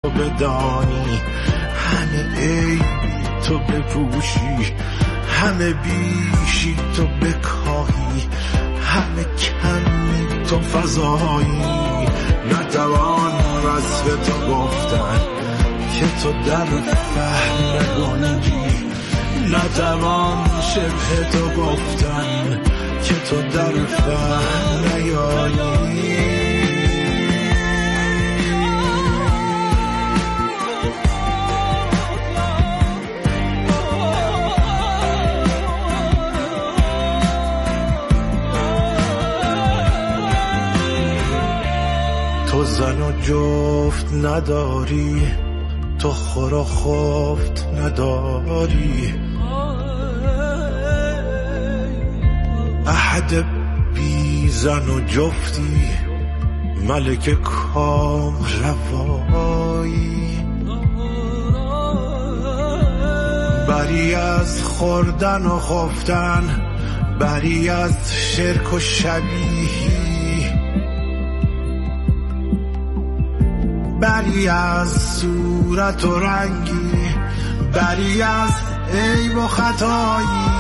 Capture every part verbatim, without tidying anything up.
بدانی، همه عیبی تو بپوشی، همه بیشی تو بکاهی، همه کمی تو فضایی. نتوان وصف تو گفتن که تو در فهم نگنجی، نتوان شبه تو گفتن که تو در فهم نیایی. تو زن و جفت نداری، تو خور و خفت نداری، احد بی زن و جفتی، ملک کام روایی. بری از خوردن و خفتن، بری از شرک و شبیهی، بری از صورت و رنگی، بری از عیب و خطایی.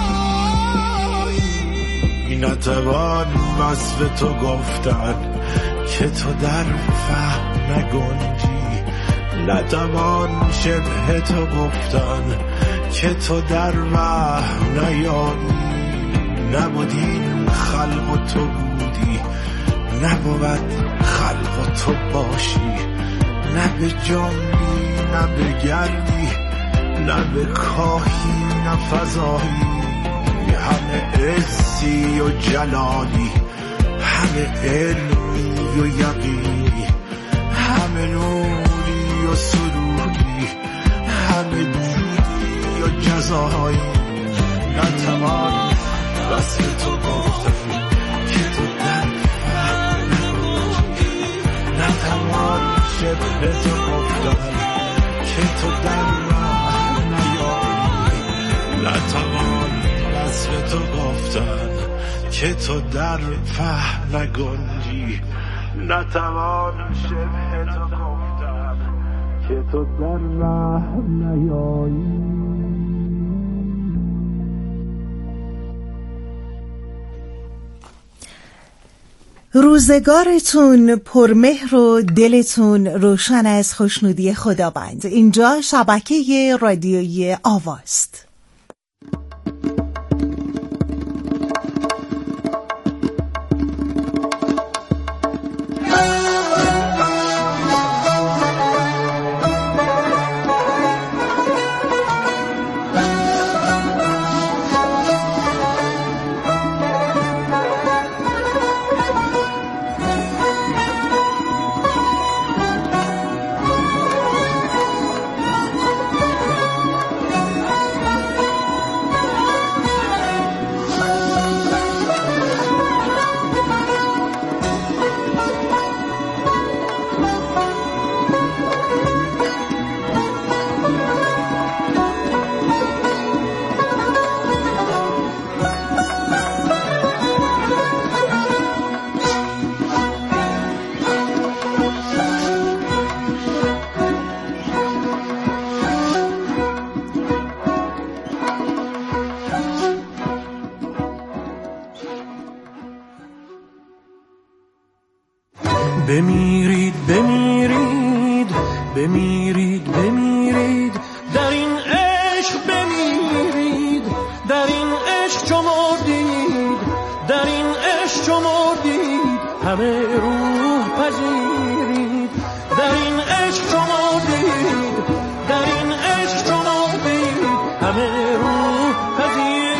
نتوان وصف تو گفتن که تو در فهم نگنجی، نتوان شبه تو گفتن که تو در وهم نیایی. نبودین خلق و تو بودی، نبود خلق و تو باشی، نه به جنبی نه به گردی، نه به کاهی نه فضایی. همه عزی و جلالی، همه علمی و یقینی، همه نوری و سروری، همه جودی و جزایی. نتوان وصف تو گفتن که تو در فهم نگنجی، نتوان شبه تو گفتن که تو در وهم نیایی. نتوان وصف تو گفتن که تو در فهم نگنجی، نتوان شبه تو گفتن که تو در وهم نیایی. روزگارتون پرمهر و دلتون روشن از خوشنودی خداوند. اینجا شبکه رادیویی آواست. بمیرید بمیرید بمیرید بمیرید در این عشق، بمیرید در این عشق چو مردید، در این عشق چو مردید همه روح پذیرید، در این عشق چو مردید، در این عشق چو مردید همه روح پذیرید.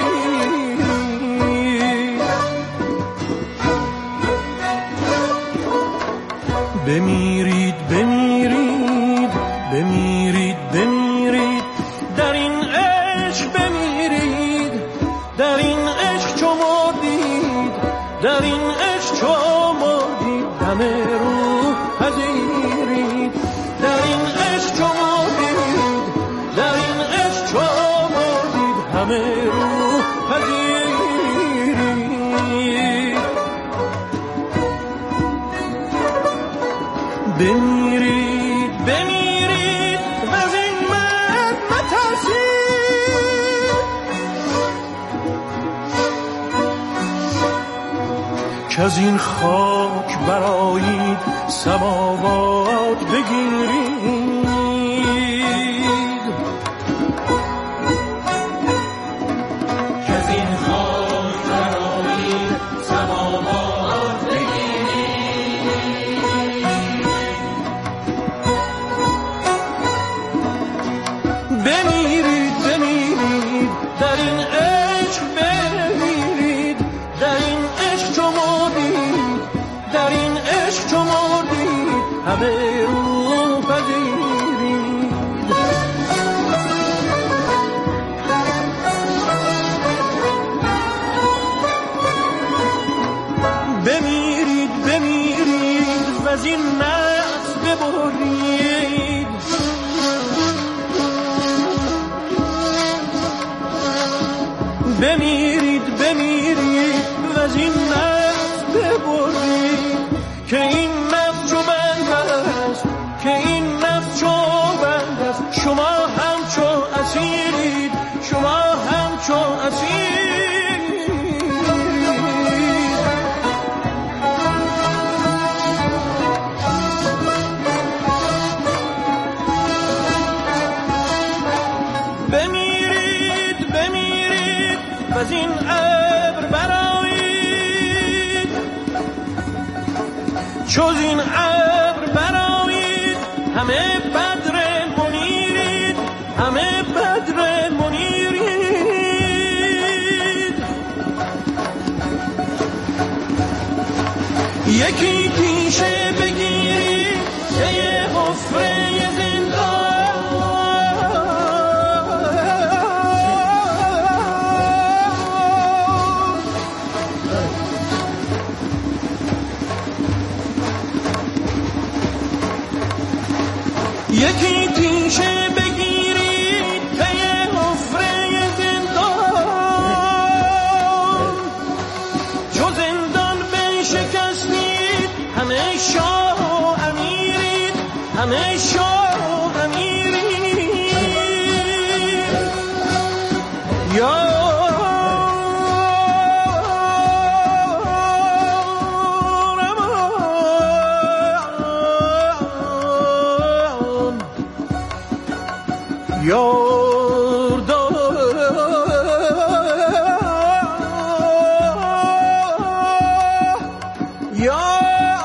بمیرید بمیرید بمیرید بمیرید در این عشق، بمیرید در این عشق چو مردید، در این عشق چو مردید همه روح پذیرید، در این عشق چو مردید، در این عشق چو مردید همه روح پذیرید. بمیرید بمیرید که از این خاک برآیید سماوات بگیرید. که از این خاک برآیید سماوات بگیرید. بمیرید بمیرید در این عشق، بمیرید در این عشق چو مردید، در این عشق چو مردید همه رو پذیرید. بمیرید بمیرید و از این نفس ببرید. بمیرید بمیرید و از این نفس ببرید که این نفس چو بند است، که این نفس چو بند است. شما هم چو اسیرید، شما هم چو اسیرید. بمیرید بمیرید و از این ابر برآیید، چو زین ابر برآیید همه بدر منیرید، همه بدر منیرید. یکی پیشه بگیرید که حفره زندان، یکی تیشه بگیرید پی حفره زندان، چو زندان بشکستید همه شاه و امیرید، همه شاه و امیرید. یا یاردان یا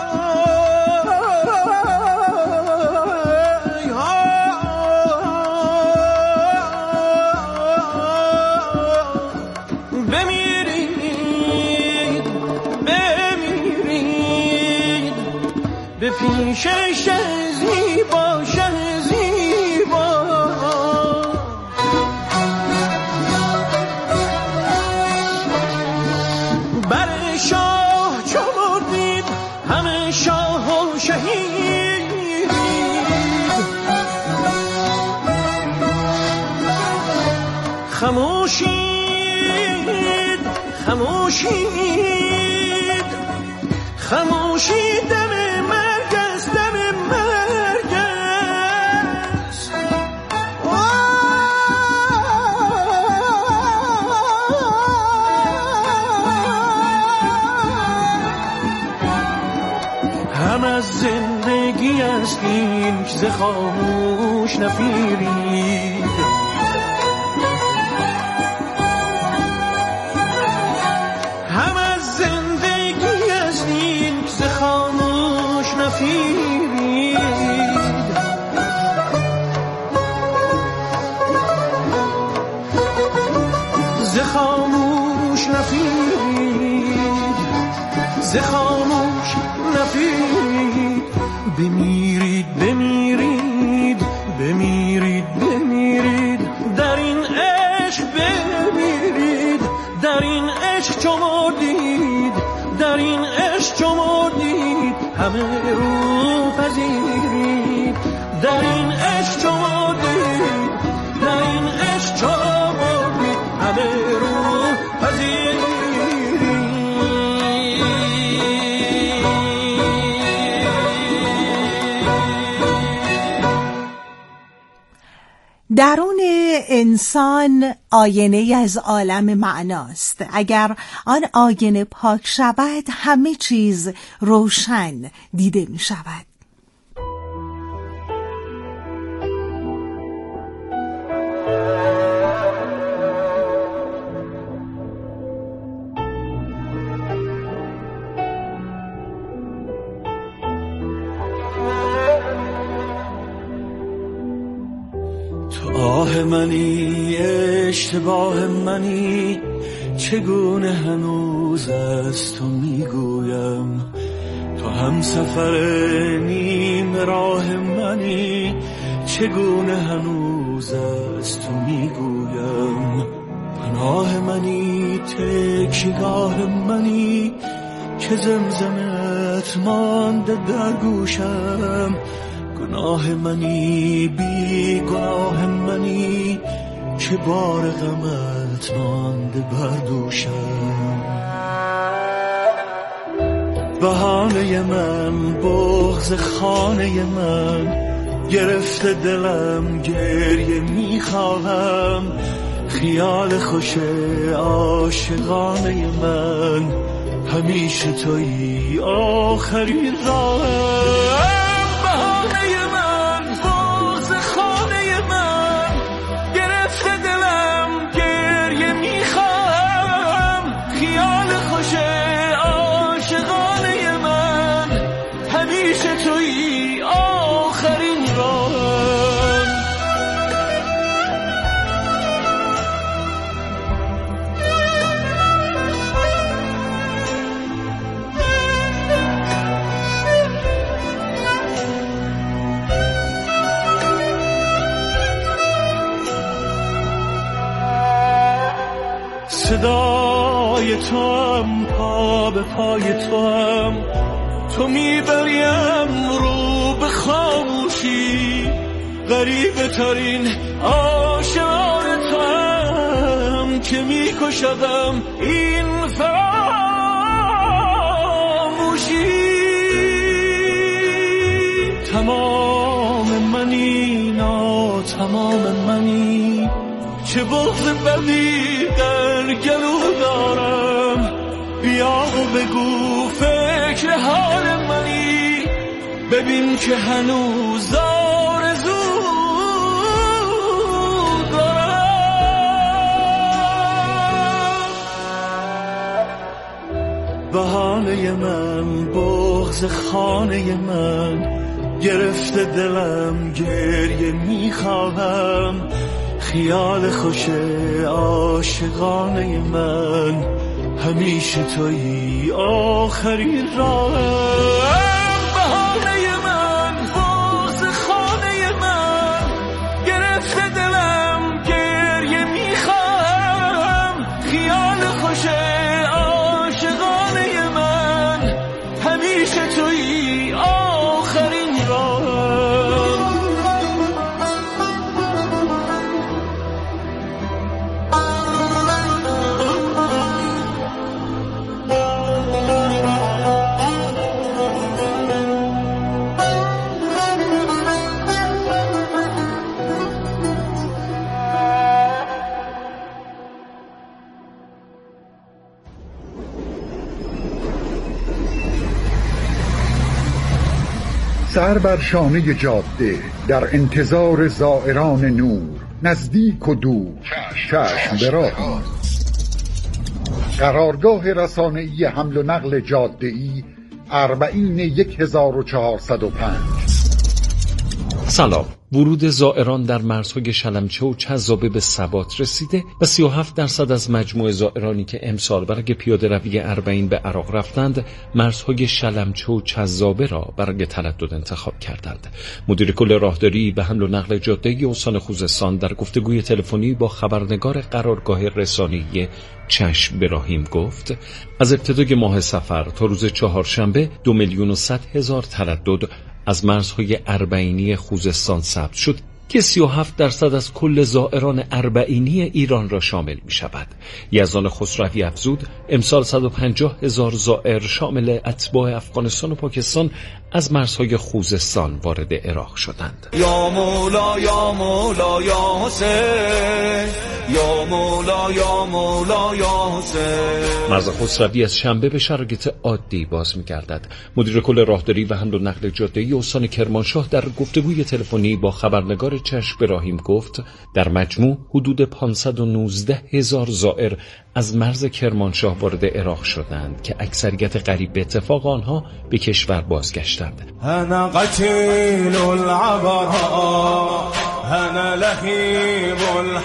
بمیرید بمیرید به پیش شه زیبا، شه زیبا. بر شاه چو بردید همه شاه و شهید. خموشید خموشید خموشی دم مرگ است، دم مرگ است. هم از زندگی است این که ز خاموش نفیرید. هم از زندگی است این که ز خاموش نفیرید. ز خاموش نفیرید، ز خاموش نفیرید. بمیرید بمیرید بمیرید بمیرید در این عشق، بمیرید در این عشق چو مردید، در این عشق چو مردید همه رو پذیرید. در این عشق چو مردید، در این عشق چو مردید همه رو پذیرید. درون انسان آینه از عالم معناست. اگر آن آینه پاک شود همه چیز روشن دیده می شود. آه منی اشتباه منی، چگونه هنوز از تو میگویم. تو هم سفر نیم راه منی، چگونه هنوز از تو میگویم. پناه منی تکیه‌گاه منی، که زمزمت مانده در گوشم. گناه منی بی گناه منی، که بار غمت مانده بر دوشم. بهانه من بغض خانه من، گرفته دلم گریه میخواهم. خیال خوش عاشقانه من، همیشه تویی آخرین راهم. صدای تو هم پا به پای تو هم، تو میبریم رو به خاموشی. غریبه ترین آشنای تو هم، که میکشدم این فراموشی. تمام منی نا تمام منی، چه بغض بدی در گلو دارم. بیا و بگو فکر حال منی، ببین که هنوز آرزو دارم. بهانه من بغض خانه من، گرفته دلم گریه میخواهم. خیال خوش عاشقانه من، همیشه تویی آخرین راهم. بهانه من بغض خانه من، گرفته دلم گریه میخواهم. خیال خوش عاشقانه من، همیشه تویی آخرین راهم. سر بر شانه جاده، در انتظار زائران نور، نزدیک و دور چشم به راه. قرارگاه رسانه‌ای حمل و نقل جاده‌ای اربعین یک هزار و چهارصد و پنج. سلام. ورود زائران در مرزهای شلمچه و چذابه به ثبات رسیده و سی و هفت درصد از مجموع زائرانی که امسال برای پیاده روی اربعین به عراق رفتند، مرزهای شلمچه و چذابه را برای تردد انتخاب کردند. مدیر کل راهداری به حمل و نقل جاده‌ای استان خوزستان در گفتگوی تلفنی با خبرنگار قرارگاه رسانه‌ای چشم براهیم گفت: از ابتدای ماه صفر تا روز چهارشنبه دو میلیون و صد هزار تردد از مرزهای اربعینی خوزستان ثبت شد که سی و هفت درصد از کل زائران اربعینی ایران را شامل می شود. یزدان خسروی افزود امسال صد و پنجاه هزار زائر شامل اتباع افغانستان و پاکستان از مرزهای خوزستان وارد عراق شدند. یا مولا یا مولا یا حسین، یا مولا یا مولا یا حسین. مرز خسروی از شنبه به شرایط عادی باز می‌گردد. مدیر کل راهداری و حمل و نقل جاده‌ای استان کرمانشاه در گفتگوی تلفنی با خبرنگار چشم ابراهیم گفت در مجموع حدود پانصد و نوزده هزار زائر از مرز کرمانشاه وارد عراق شدند که اکثریت قریب به اتفاق آنها به کشور بازگشتند. انا قتیل العبرها انا لهیب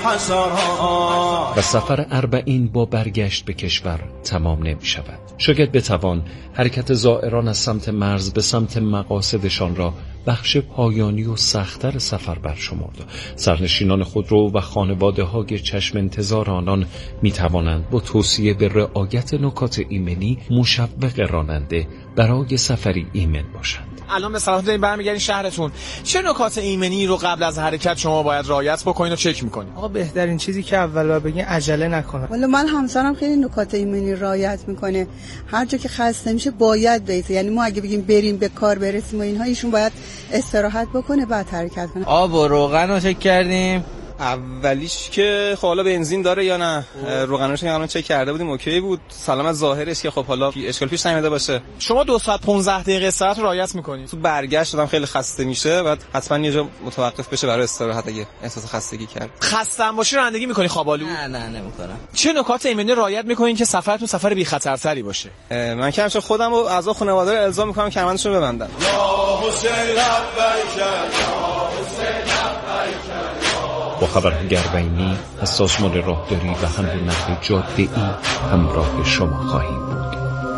الحسرها. و سفر اربعین با برگشت به کشور تمام نمی شود. شاید بتوان حرکت زائران از سمت مرز به سمت مقاصدشان را بخش پایانی و سخت‌تر سفر برشمرد. سرنشینان خودرو و خانواده های چشم انتظار آنان می توانند با توصیه به رعایت نکات ایمنی مشوق راننده برای سفری ایمن باشند. الان به صلاح دارین برمیگردین شهرتون، چه نکات ایمنی رو قبل از حرکت شما باید رعایت بکنین و چک میکنین؟ آقا بهترین چیزی که اول باید بگین عجله نکنه. والا من همسرم خیلی نکات ایمنی رعایت میکنه، هر جا که خسته میشه باید بیسته، یعنی ما اگه بگیم بریم به کار برسیم و اینها ایشون باید استراحت بکنه بعد حرکت کنه. آب و روغن رو چک کردیم. اولیش که خب حالا بنزین داره یا نه، روغنش که الان چک کرده بودیم اوکی بود، سلام از ظاهرش که خب حالا اشکال پیش نمیاد باشه. شما دو ساعت پانزده دقیقه ساعت رعایت میکنید. تو برگشت دادم خیلی خسته میشه، بعد حتما یه جا متوقف بشه برای استراحت اگه احساس خستگی کرد. خسته هم باشی رانندگی میکنی خوابالو؟ نه نه نمیکنم. چه نکات ایمنی رعایت میکنین که سفرتون سفر بی خطرتری باشه؟ من که همیشه خودم و اعضا خانواده رو الزام میکنم کمربندشون رو ببندن. یا حسین لبیک یا حسین لبیک. با خبرنگار بینی از سازمان راهداری و حمل و نقل جاده‌ای همراه شما خواهیم بود.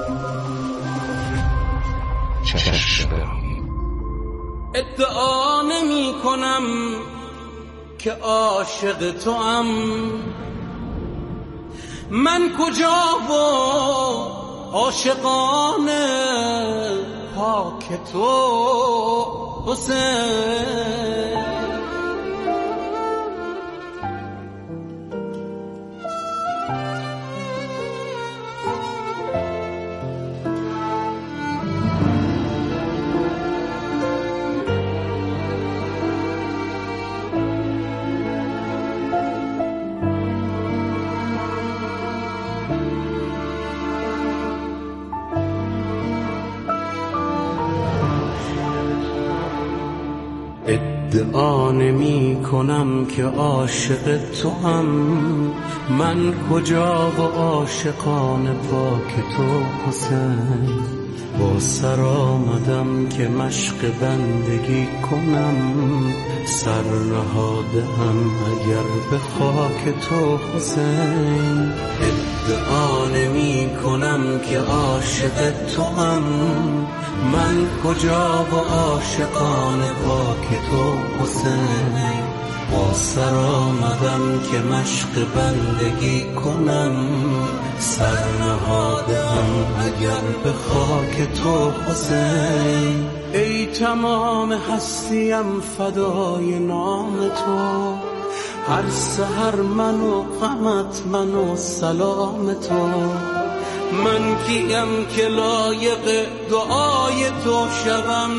چشم ابراهیم. ادعا نمی کنم که عاشق توام، من کجا و عاشقان پاک تو حسین. ادعا نمی کنم که عاشق تو هم، من کجا و عاشقان پاک تو حسین. با سر آمدم که مشق بندگی کنم، سر نهادم اگر به خاک تو حسین. ادعا نمی کنم که عاشق تو هم، من کجا و عاشقان پاک تو حسین. با سر آمدم که مشق بندگی کنم، سر نهادم اگر به خاک تو حسین. ای تمام هستیم فدای نام تو، هر سحر من و غمت من و سلام تو. من کیم که لایق دعای تو شوم،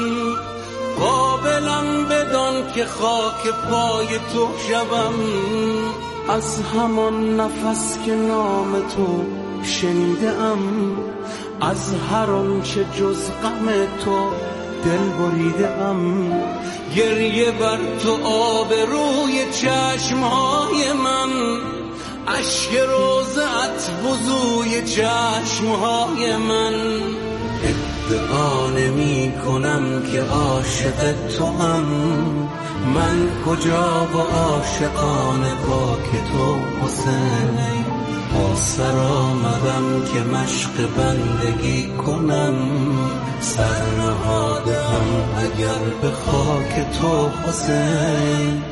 قابلم بدان که خاک پای تو شوم. از همان نفس که نام تو شنیدم، از هر آنچه جز غم تو دل بریدم. گریه بر تو آب روی چشمهای من، اشک روزت وضوی چشمهای من. ادعا نمی کنم که عاشق تو هم، من کجا و عاشقان پاک تو حسین. با سر آمدم که مشق بندگی کنم، سر نهادم اگر به خاک تو حسین.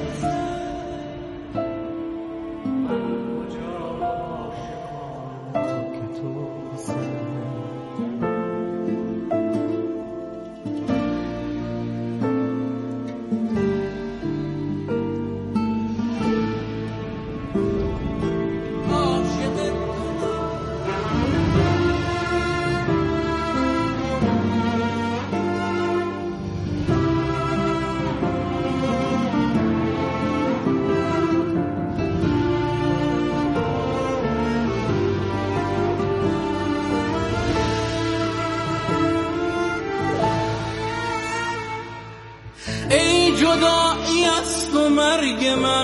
مرگ من،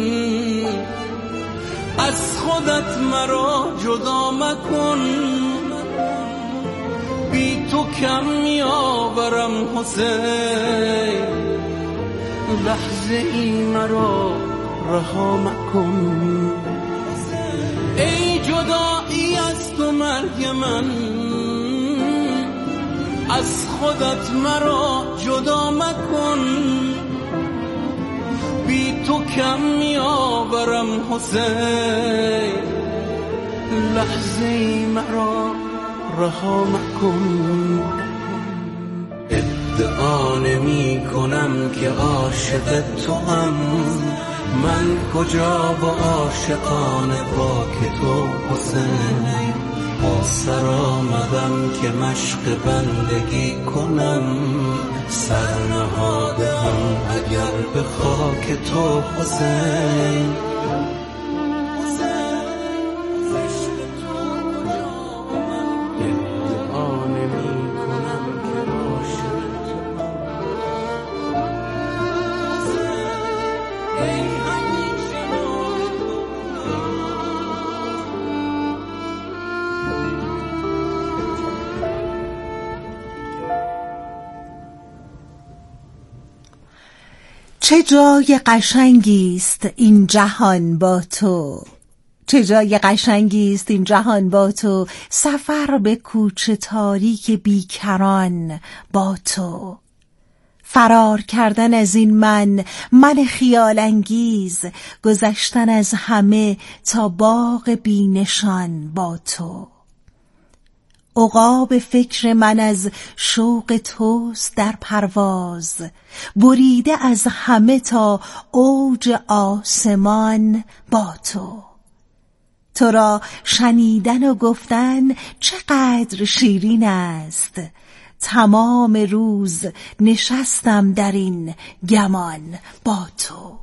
از خودت مرا جدا مکن. بی تو کم میآورم حسین، لحظه ای مرا رها مکن. ای جدایی از تو مرگ من، از خودت مرا جدا مکن. بی تو کم میآورم حسین، لحظه ای مرا رها مکن. ادعا نمی کنم که عاشق تو هم، من کجا با عاشقان پاک تو حسین. با سر آمدم که مشق بندگی کنم، سر نهادم اگر به خاک تو حسین. چه جای قشنگی است این جهان با تو، چه جای قشنگی است این جهان با تو، سفر به کوچه تاریک بیکران با تو. فرار کردن از این من، من خیال انگیز، گذشتن از همه تا باغ بینشان با تو. عقاب فکر من از شوق توست در پرواز، بریده از همه تا اوج آسمان با تو. تو را شنیدن و گفتن چقدر شیرین است، تمام روز نشستم در این گمان با تو.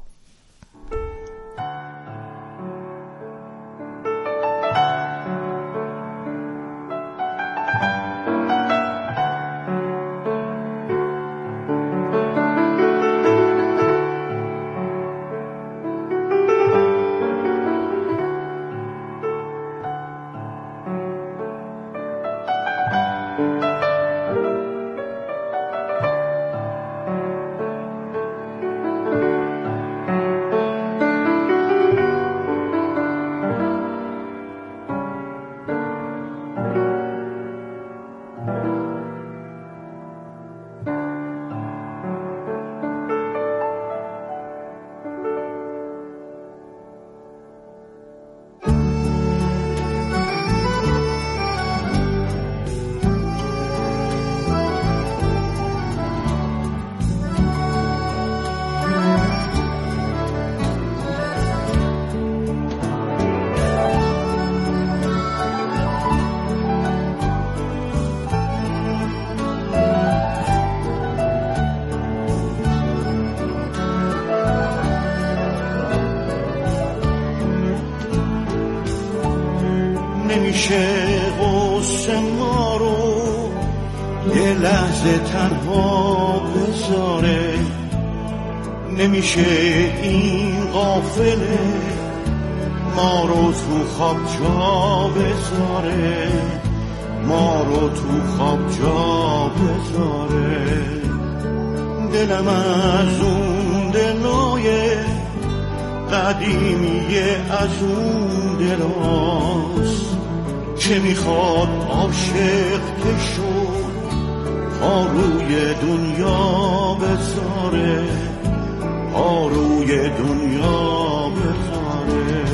نمیشه غصه ما رو یه لحظه تنها بذاره، نمیشه این غافله ما رو تو خواب جا بذاره، ما رو تو خواب جا بذاره. دلم از اون دلای قدیمیه، از اون دلاست که میخواد عاشق که شد پا روی دنیا بذاره، پا روی دنیا بذاره.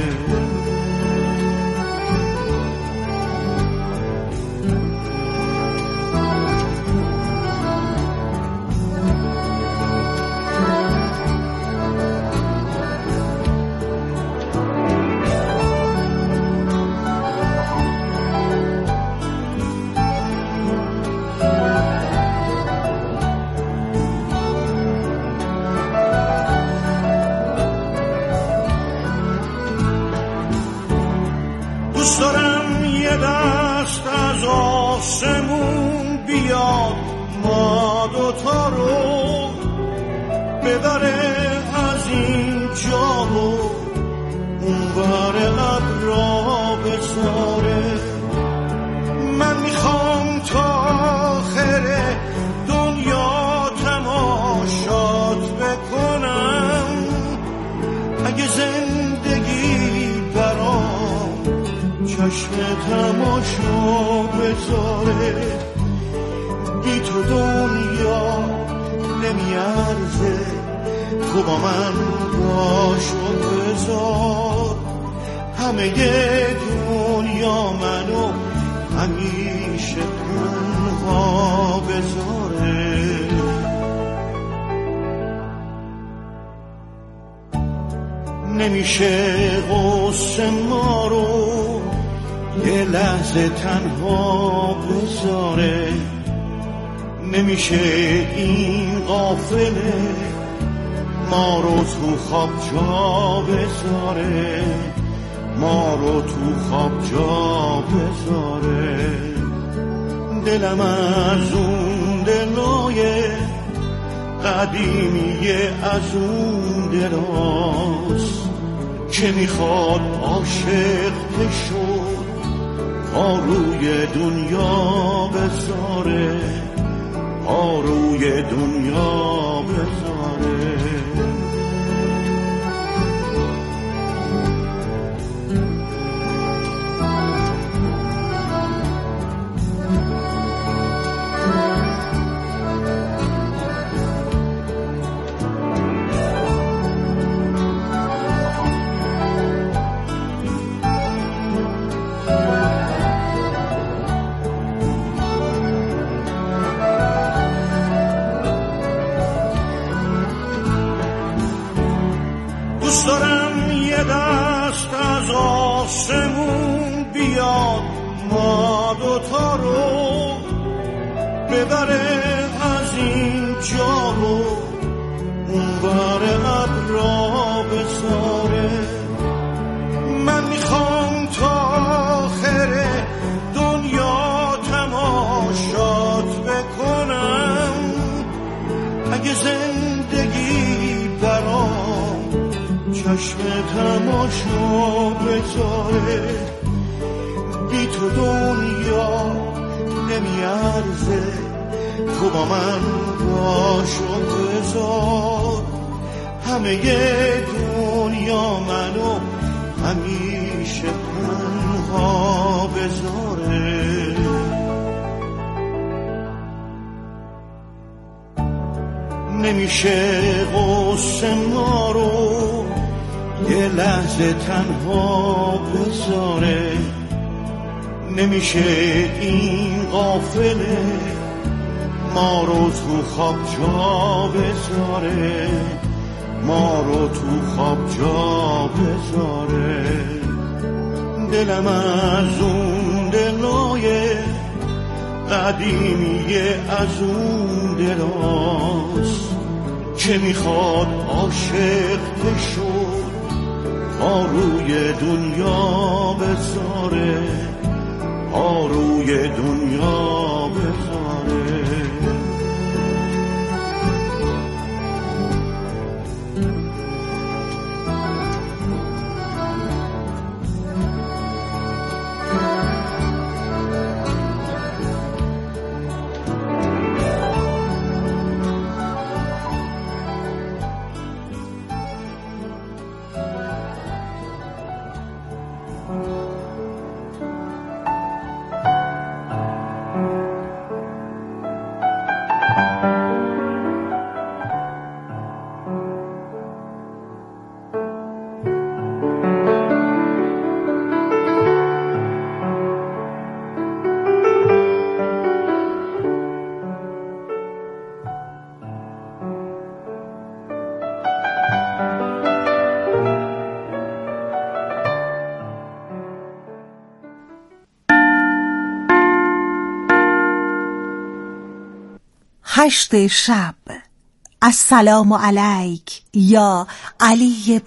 دوست دارم یه دست از آسمون بیاد ما دوتا رو ببره از این تماشا بذاره، بی تو دنیا نمیارزه، تو با من باش و بذار، همه دنیا منو همیشه تنها بذاره. نمیشه غصه ما رو یه لحظه تنها بذاره، نمیشه این غافله ما رو تو خواب جا بذاره، ما رو تو خواب جا بذاره. دلم از اون دلای قدیمیه، از اون دلاست که میخواد عاشق بشود، پا روی دنیا بذاره، پا روی دنیا بذاره. دوست دارم یه دست از آسمون بیاد، ما دوتا رو ببره از این جا رو اون بر ابرا بذاره. من میخوام تا آخر دنیا تماشات بکنم، اگه زندگی برام چشم تماشا بذاره، بی تو دنیا نمیارزه، تو با من باش و بذار، همه دنیا منو همیشه تنها بذاره. نمیشه غصه ما رو یه لحظه تنها بذاره، نمیشه این غافله ما رو تو خواب جا بذاره، ما رو تو خواب جا بذاره. دلم از اون دلای قدیمیه، از اون دلاست که میخواد عاشق بشود، پا روی دنیا بذاره، پا روی دنیا بذاره. هشت شب. السلام علیک یا علی